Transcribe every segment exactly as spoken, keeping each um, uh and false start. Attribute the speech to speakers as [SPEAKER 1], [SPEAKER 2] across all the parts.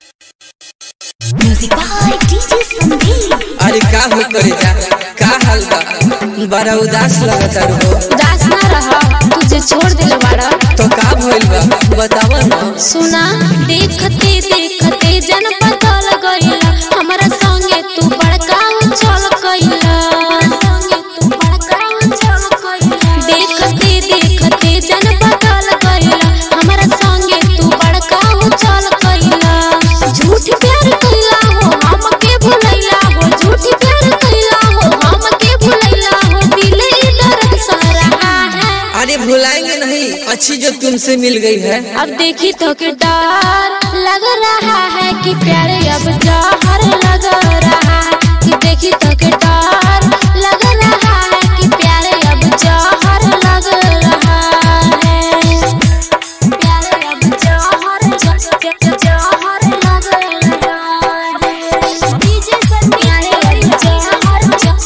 [SPEAKER 1] Music by DJ Sandeep.
[SPEAKER 2] अरे का हो करे जा का हाल बा? बड़ा उदास लगता हो।
[SPEAKER 3] उदास ना रहा, तुझे छोड़ दिल बाड़ा
[SPEAKER 2] तो का भइल बा बताव ना।
[SPEAKER 3] सुना, देखते देखते जन बदल गइला, हमरा संगे तू बड़का उछल गइला। देखते देखते जन बदल गइला, हमरा संगे तू बड़का उछल गइला। झूठ प्यार कइला हो, हमके भुलैला हो। झूठ प्यार कइला हो, हमके भुलैला हो। दिल ई दर्द सह रहा है।
[SPEAKER 2] अरे भुलाएंगे नहीं, अच्छी जो तुमसे मिल गई है।
[SPEAKER 3] अब देखी तो कि डर लग रहा है कि प्यार अब जहर लग रहा है। कि देखी तो कि डर लग रहा है कि प्यार अब जहर लग रहा है। प्यार अब जहर जहर लग रहा है। डीजे संदीप प्यार अब जहर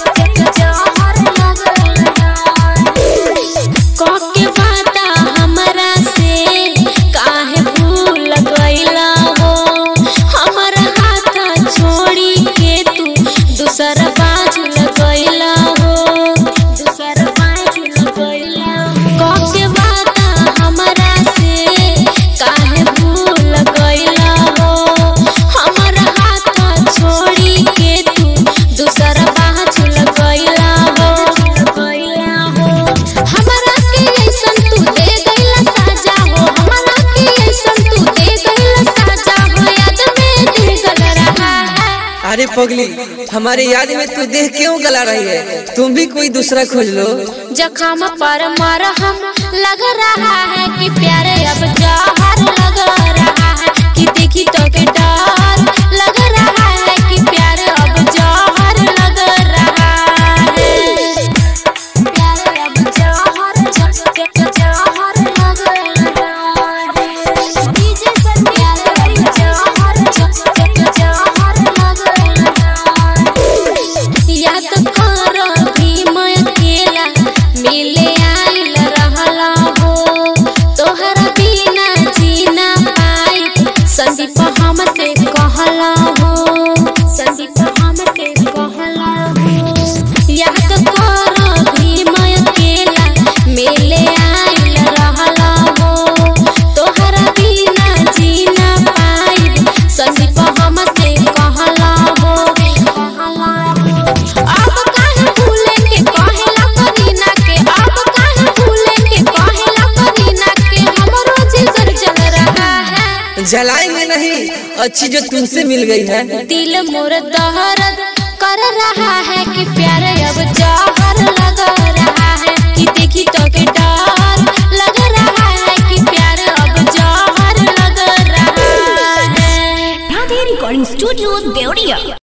[SPEAKER 3] जहर लग रहा है। कोके वादा हमरा से काहे भूल गइला हो। हमर हाथ छोड़ी के तू दूसर बाजू लगइला हो। दूसर बाजू लगइला हो। कोके वादा हमरा से काहे भूल गइला हो। हमर हाथ छोड़ी के तू दूसर बाजू लगइला हो। लगइला हो। हमरा के ऐसन तू दे गइला साजा हो। हमरा के ऐसन तू दे गइला साजा हो। याद में दिल गल रहा है।
[SPEAKER 2] अरे पगली, हमारे याद में तू देह क्यों गला रही है? तुम भी कोई दूसरा खोज लो।
[SPEAKER 3] जख्म पर मरहम लग रहा है कि प्यार अब जहर लग रहा है। कि देखी तो के डर लग रहा है कि प्यार अब जहर लग रहा है। प्यार अब जहर जहर लग रहा है। डीजे संदीप प्यार अब जहर जहर लग रहा है। याद कर भीम अकेला मिले आइल रहला हो। तोहरा बिना जीना पाई संदीप हमसे कहला हो। संदीप हमसे कहला हो। याद कर भीम अकेला मिले आइल रहला हो। तोहरा बिना जीना पाई संदीप हमसे कहला हो। अब काहे भूलेंगे कहला करीना के। अब काहे भूलेंगे कहला करीना के। हमरो जिगर जल रहा है।
[SPEAKER 2] जलाएंगे नहीं, अच्छी जो तुमसे मिल गई है।
[SPEAKER 3] दिल मोर दर्द कर रहा है कि प्यार अब जहर लग रहा है। कि देखी तो के डर लग रहा है कि प्यार अब जहर लग रहा है।
[SPEAKER 1] Radhe recording studio Deoria.